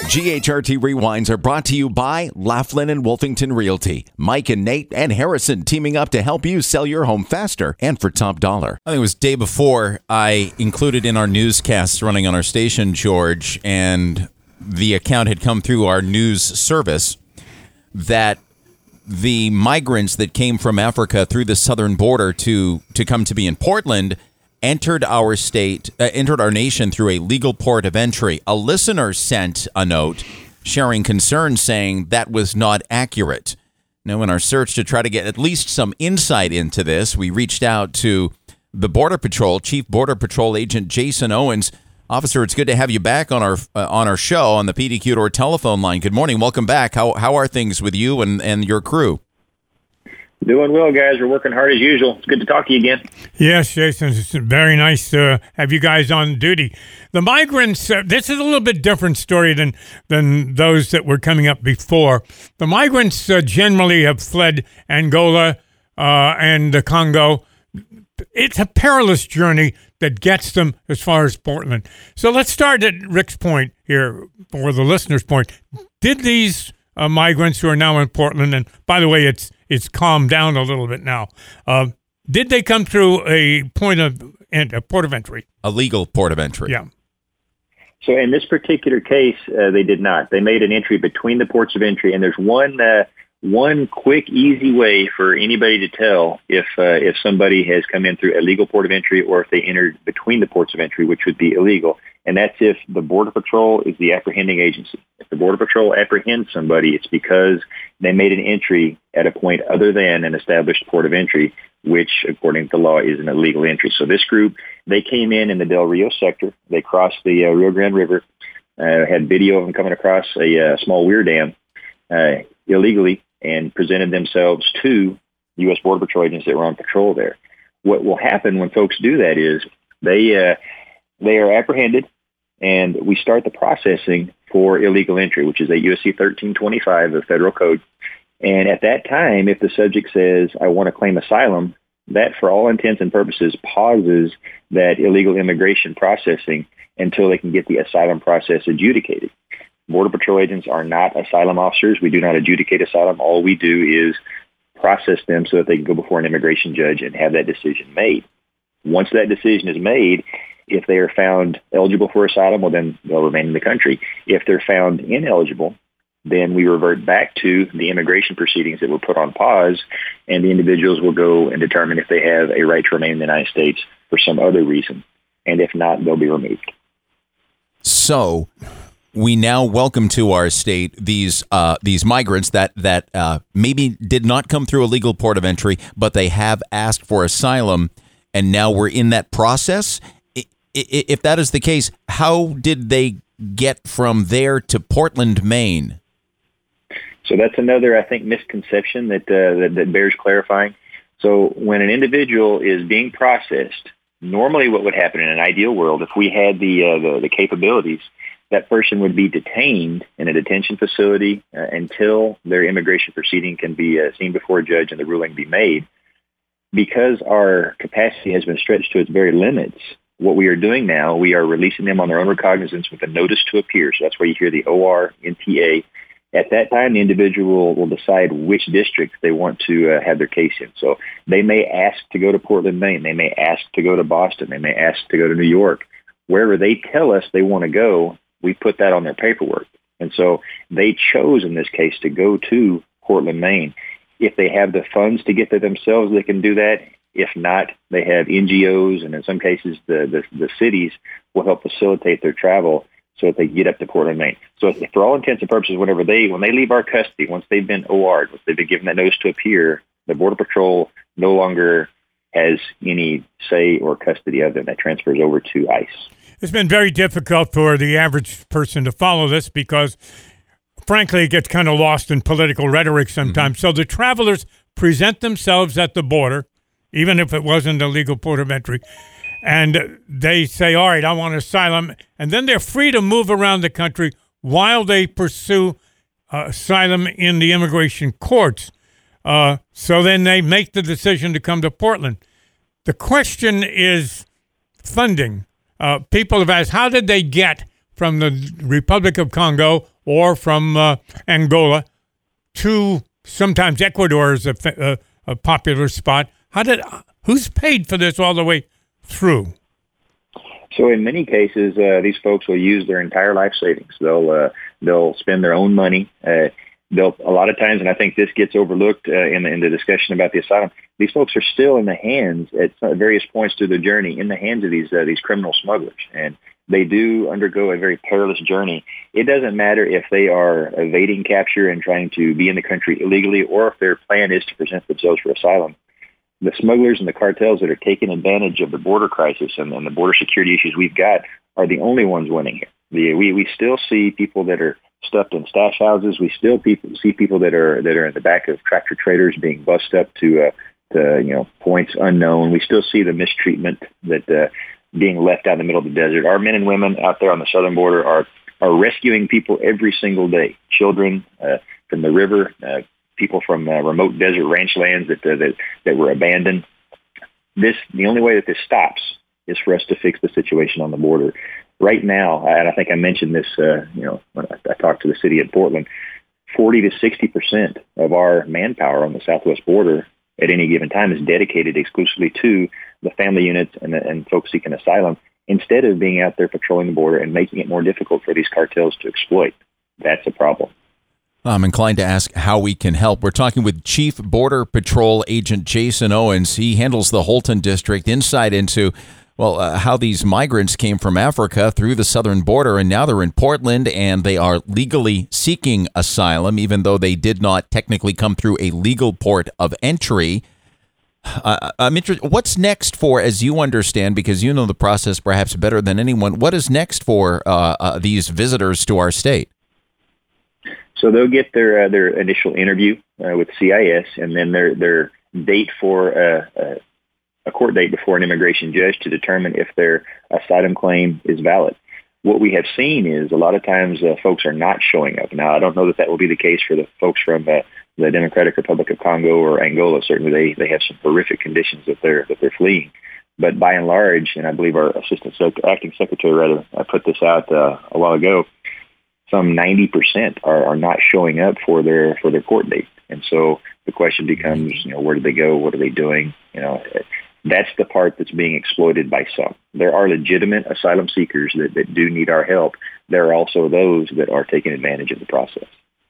GHRT Rewinds are brought to you by Laughlin and Wolfington Realty. Mike and Nate and Harrison teaming up to help you sell your home faster and for top dollar. I think it was day before I included in our newscasts running on our station, George, and the account had come through our news service that the migrants that came from Africa through the southern border to come to be in Portland entered our nation through a legal port of entry. A listener sent a note sharing concerns saying that was not accurate. Now, in our search to try to get at least some insight into this, we reached out to the Border Patrol, Chief Border Patrol Agent Jason Owens. Officer, it's good to have you back on our show on the PDQ telephone line. Good morning. Welcome back. How are things with you and your crew? Doing well, guys. We're working hard as usual. It's good to talk to you again. Yes, Jason. It's very nice to have you guys on duty. The migrants, this is a little bit different story than those that were coming up before. The migrants generally have fled Angola and the Congo. It's a perilous journey that gets them as far as Portland. So let's start at Rick's point here, or the listener's point. Did these migrants who are now in Portland, and by the way, it's calmed down a little bit now, did they come through a port of entry? A legal port of entry. Yeah. So in this particular case, they did not. They made an entry between the ports of entry, and there's one quick, easy way for anybody to tell if somebody has come in through a legal port of entry or if they entered between the ports of entry, which would be illegal. And that's if the Border Patrol is the apprehending agency. If the Border Patrol apprehends somebody, it's because they made an entry at a point other than an established port of entry, which, according to law, is an illegal entry. So this group, they came in the Del Rio sector. They crossed the Rio Grande River, had video of them coming across a small weir dam illegally, and presented themselves to U.S. Border Patrol agents that were on patrol there. What will happen when folks do that is they are apprehended, and we start the processing for illegal entry, which is a U.S.C. 1325, the federal code. And at that time, if the subject says, I want to claim asylum, that for all intents and purposes pauses that illegal immigration processing until they can get the asylum process adjudicated. Border Patrol agents are not asylum officers. We do not adjudicate asylum. All we do is process them so that they can go before an immigration judge and have that decision made. Once that decision is made, if they are found eligible for asylum, well, then they'll remain in the country. If they're found ineligible, then we revert back to the immigration proceedings that were put on pause, and the individuals will go and determine if they have a right to remain in the United States for some other reason. And if not, they'll be removed. So we now welcome to our state these migrants that maybe did not come through a legal port of entry, but they have asked for asylum, and now we're in that process. If that is the case, how did they get from there to Portland, Maine? So that's another, I think, misconception that bears clarifying. So when an individual is being processed, normally what would happen in an ideal world, if we had the capabilities, that person would be detained in a detention facility until their immigration proceeding can be seen before a judge and the ruling be made. Because our capacity has been stretched to its very limits, what we are doing now, we are releasing them on their own recognizance with a notice to appear. So that's where you hear the ORNTA. At that time, the individual will decide which district they want to have their case in. So they may ask to go to Portland, Maine. They may ask to go to Boston. They may ask to go to New York. Wherever they tell us they want to go, we put that on their paperwork. And so they chose, in this case, to go to Portland, Maine. If they have the funds to get there themselves, they can do that. If not, they have NGOs, and in some cases, the cities will help facilitate their travel so that they get up to Portland, Maine. So for all intents and purposes, when they leave our custody, once they've been OR'd, once they've been given that notice to appear, the Border Patrol no longer has any say or custody of them. That transfers over to ICE. It's been very difficult for the average person to follow this because, frankly, it gets kind of lost in political rhetoric sometimes. Mm-hmm. So the travelers present themselves at the border, even if it wasn't a legal port of entry, and they say, all right, I want asylum, and then they're free to move around the country while they pursue asylum in the immigration courts. So then they make the decision to come to Portland. The question is funding. People have asked, how did they get from the Republic of Congo or from Angola to sometimes Ecuador is a popular spot. Who's paid for this all the way through? So in many cases, these folks will use their entire life savings. They'll spend their own money. A lot of times, and I think this gets overlooked in the discussion about the asylum, these folks are still in the hands at various points through their journey in the hands of these criminal smugglers, and they do undergo a very perilous journey. It doesn't matter if they are evading capture and trying to be in the country illegally, or if their plan is to present themselves for asylum. The smugglers and the cartels that are taking advantage of the border crisis and the border security issues we've got are the only ones winning here. We still see people that are stuffed in stash houses. We still see people that are in the back of tractor trailers being bussed up to points unknown. We still see the mistreatment that being left out in the middle of the desert. Our men and women out there on the southern border are rescuing people every single day. Children from the river, people from remote desert ranch lands that were abandoned. The only way that this stops is for us to fix the situation on the border. Right now, and I think I mentioned this, when I talked to the city of Portland, 40 to 60% of our manpower on the southwest border at any given time is dedicated exclusively to the family units and folks seeking asylum, instead of being out there patrolling the border and making it more difficult for these cartels to exploit. That's a problem. I'm inclined to ask how we can help. We're talking with Chief Border Patrol Agent Jason Owens. He handles the Holton District, insight into how these migrants came from Africa through the southern border, and now they're in Portland, and they are legally seeking asylum, even though they did not technically come through a legal port of entry. I'm interested. What's next for, as you understand, because you know the process perhaps better than anyone, what is next for these visitors to our state? So they'll get their initial interview with CIS, and then their date for a court date before an immigration judge to determine if their asylum claim is valid. What we have seen is a lot of times folks are not showing up. Now, I don't know that will be the case for the folks from the Democratic Republic of Congo or Angola. Certainly, they have some horrific conditions that they're fleeing. But by and large, and I believe our acting secretary put this out a while ago, some 90% are not showing up for their court date. And so the question becomes, where do they go? What are they doing? That's the part that's being exploited by some. There are legitimate asylum seekers that do need our help. There are also those that are taking advantage of the process.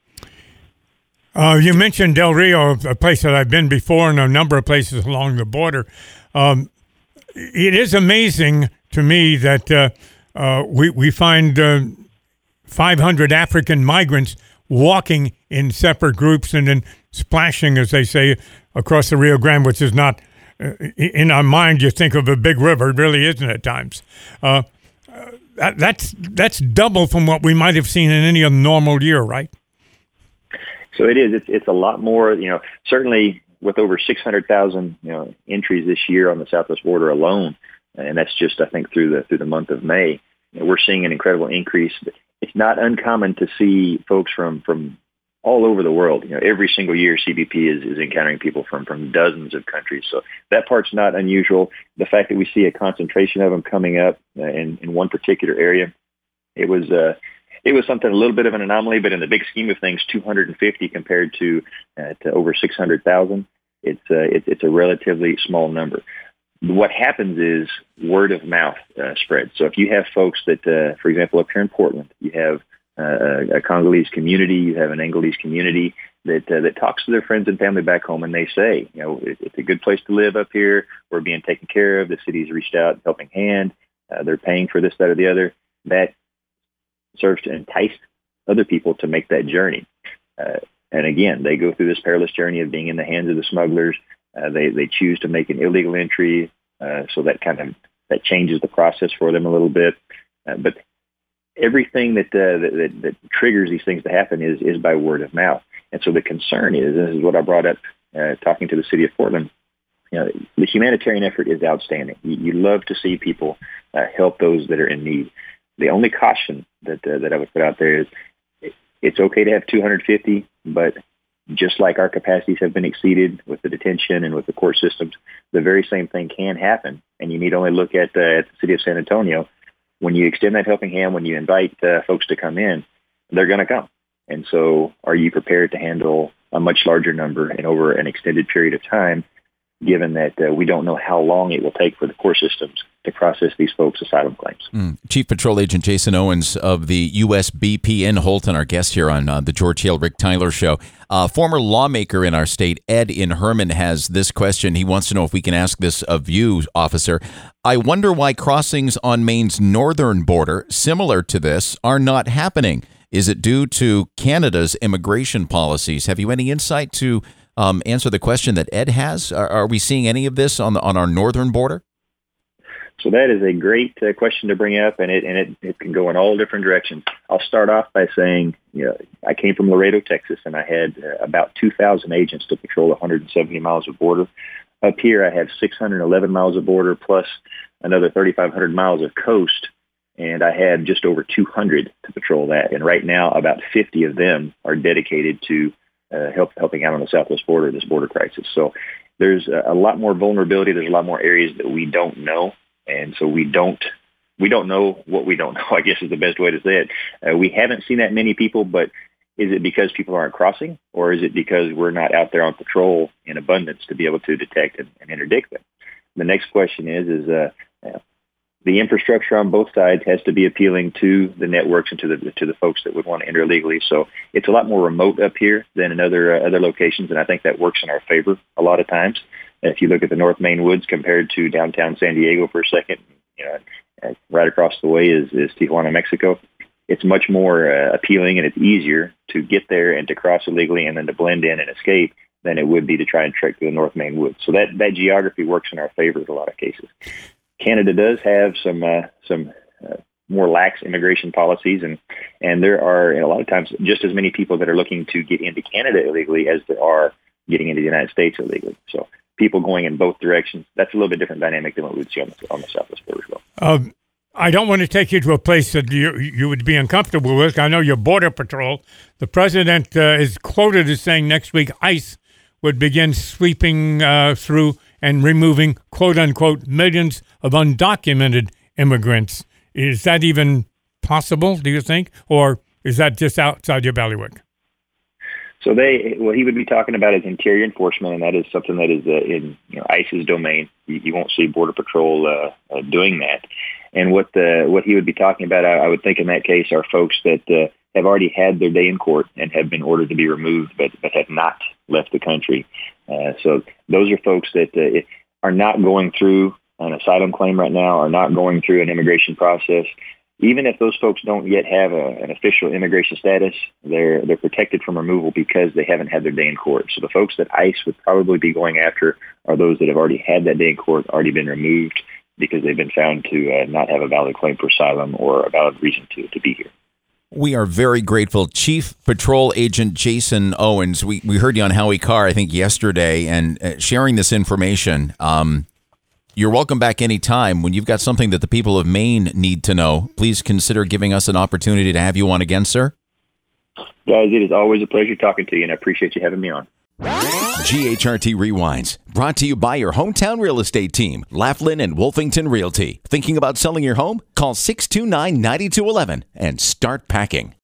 You mentioned Del Rio, a place that I've been before, and a number of places along the border. It is amazing to me that we find 500 African migrants walking in separate groups and then splashing, as they say, across the Rio Grande, which is not, in our mind, you think of a big river. It really isn't at times. That's double from what we might have seen in any other normal year, right? So it is. It's a lot more. Certainly with over 600,000 entries this year on the southwest border alone, and that's just I think through the month of May. We're seeing an incredible increase. It's not uncommon to see folks from all over the world. Every single year CBP is encountering people from dozens of countries. So that part's not unusual. The fact that we see a concentration of them coming up in one particular area, it was something a little bit of an anomaly, but in the big scheme of things, 250 compared to over 600,000, it's a relatively small number. What happens is word of mouth spreads. So if you have folks that, for example, up here in Portland, you have a Congolese community, you have an Angolese community that talks to their friends and family back home, and they say, it's a good place to live up here. We're being taken care of. The city's reached out, helping hand. They're paying for this, that, or the other. That serves to entice other people to make that journey. And again, they go through this perilous journey of being in the hands of the smugglers. They choose to make an illegal entry, so that changes the process for them a little bit. But everything that triggers these things to happen is by word of mouth. And so the concern is, this is what I brought up talking to the city of Portland, the humanitarian effort is outstanding. You love to see people help those that are in need. The only caution that I would put out there is it's okay to have 250, but just like our capacities have been exceeded with the detention and with the court systems, the very same thing can happen. And you need only look at the city of San Antonio. When you extend that helping hand, when you invite folks to come in, they're going to come. And so are you prepared to handle a much larger number and over an extended period of time, given that we don't know how long it will take for the court systems to process these folks' asylum claims. Chief Patrol Agent Jason Owens of the USBP in Holton, our guest here on the George Hale, Rick Tyler Show. Former lawmaker in our state, Ed in Herman, has this question. He wants to know if we can ask this of you, officer. I wonder why crossings on Maine's northern border, similar to this, are not happening. Is it due to Canada's immigration policies? Have you any insight to answer the question that Ed has? Are we seeing any of this on our northern border? So that is a great question to bring up, and it can go in all different directions. I'll start off by saying, I came from Laredo, Texas, and I had about 2,000 agents to patrol 170 miles of border. Up here, I have 611 miles of border plus another 3,500 miles of coast, and I had just over 200 to patrol that. And right now, about 50 of them are dedicated to helping out on the southwest border of this border crisis. So there's a lot more vulnerability. There's a lot more areas that we don't know. And so we don't know what we don't know, I guess is the best way to say it. We haven't seen that many people, but is it because people aren't crossing, or is it because we're not out there on patrol in abundance to be able to detect and interdict them? The next question is the infrastructure on both sides has to be appealing to the networks and to the folks that would want to enter illegally. So it's a lot more remote up here than in other locations, and I think that works in our favor a lot of times. If you look at the North Main Woods compared to downtown San Diego for a second, right across the way is Tijuana, Mexico. It's much more appealing, and it's easier to get there and to cross illegally and then to blend in and escape than it would be to try and trek through the North Main Woods. So that geography works in our favor in a lot of cases. Canada does have some more lax immigration policies, and there are a lot of times just as many people that are looking to get into Canada illegally as there are getting into the United States illegally. So people going in both directions, that's a little bit different dynamic than what we'd see on the southwest border as well. I don't want to take you to a place that you would be uncomfortable with. I know your Border Patrol. The president is quoted as saying next week ICE would begin sweeping through and removing, quote-unquote, millions of undocumented immigrants. Is that even possible, do you think? Or is that just outside your bailiwick? So what he would be talking about is interior enforcement, and that is something that is in ICE's domain. You won't see Border Patrol doing that. And what he would be talking about, I would think in that case, are folks that have already had their day in court and have been ordered to be removed, but have not left the country. So those are folks that are not going through an asylum claim right now, are not going through an immigration process. Even if those folks don't yet have an official immigration status, they're protected from removal because they haven't had their day in court. So the folks that ICE would probably be going after are those that have already had that day in court, already been removed because they've been found to not have a valid claim for asylum or a valid reason to be here. We are very grateful. Chief Patrol Agent Jason Owens, we heard you on Howie Carr, I think, yesterday, and sharing this information. You're welcome back anytime. When you've got something that the people of Maine need to know, please consider giving us an opportunity to have you on again, sir. Guys, it is always a pleasure talking to you, and I appreciate you having me on. GHRT Rewinds, brought to you by your hometown real estate team, Laughlin and Wolfington Realty. Thinking about selling your home? Call 629-9211 and start packing.